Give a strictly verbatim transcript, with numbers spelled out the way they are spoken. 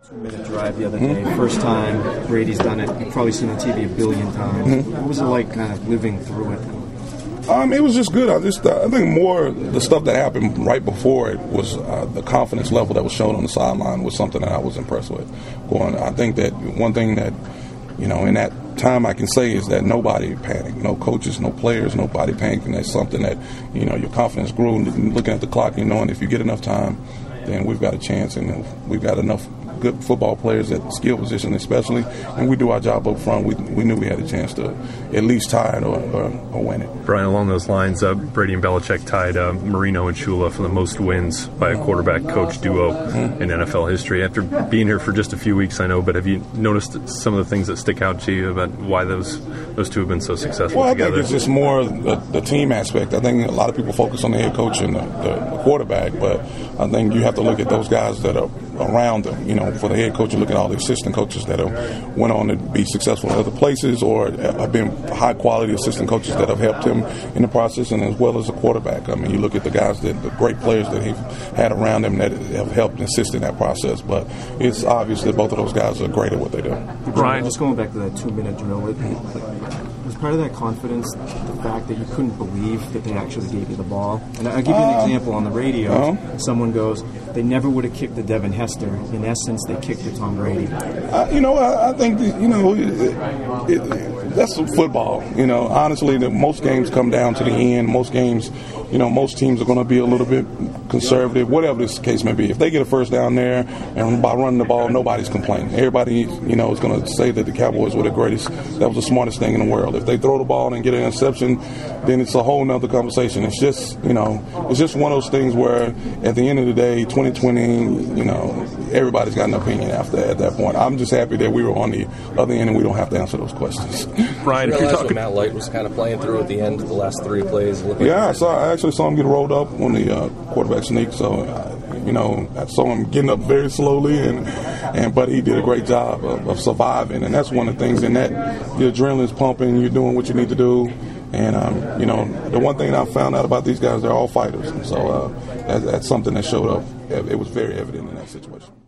Two-minute drive the other day. Mm-hmm. First time Brady's done it. You've probably seen it on T V a billion times. Mm-hmm. What was it like kind of living through it? Um, it was just good. I just, uh, I think more the stuff that happened right before it was uh, the confidence level that was shown on the sideline was something that I was impressed with. Going, I think that one thing that, you know, in that time I can say is that nobody panicked. No coaches, no players, nobody panicking. That's something that, you know, your confidence grew. Looking at the clock and knowing if you get enough time, then we've got a chance, and we've got enough good football players at skill position especially, and we do our job up front. We we knew we had a chance to at least tie it or, or, or win it. Brian, along those lines, uh, Brady and Belichick tied uh, Marino and Shula for the most wins by a quarterback-coach duo mm-hmm. in N F L history. After being here for just a few weeks, I know, but have you noticed some of the things that stick out to you about why those those two have been so successful well, together? I think it's just more the, the team aspect. I think a lot of people focus on the head coach and the, the quarterback, but I think you have to look at those guys that are around them. You know, for the head coach, you look at all the assistant coaches that have went on to be successful in other places or have been high-quality assistant coaches that have helped him in the process, and as well as the quarterback. I mean, you look at the guys, that the great players that he's had around him that have helped assist in that process. But it's obvious that both of those guys are great at what they do. Brian, just going back to that two-minute drill, it, was part of that confidence the fact that you couldn't believe that they actually gave you the ball? And I'll give you an uh, example. On the radio, uh-huh. someone goes, they never would have kicked the Devin Hester. In essence, they kicked the Tom Brady. Uh, you know, I, I think, that, you know, it, it, that's football. You know, honestly, the, most games come down to the end. Most games, you know, most teams are going to be a little bit conservative, whatever this case may be. If they get a first down there and by running the ball, nobody's complaining. Everybody, you know, is going to say that the Cowboys were the greatest. That was the smartest thing in the world. If they throw the ball and get an interception, then it's a whole nother conversation. It's just, you know, it's just one of those things where at the end of the day, twenty twenty, you know, everybody's got an opinion after at that point. I'm just happy that we were on the other end and we don't have to answer those questions. Brian, if you're talking, Matt Light was kind of playing through at the end of the last three plays. Yeah, I saw. I actually saw him get rolled up on the uh, quarterback sneak. So, uh, you know, I saw him getting up very slowly, and and but he did a great job of, of surviving. And that's one of the things in that the adrenaline's pumping. You're doing what you need to do. And, um, you know, the one thing I found out about these guys, they're all fighters. And so uh, that, that's something that showed up. It was very evident in that situation.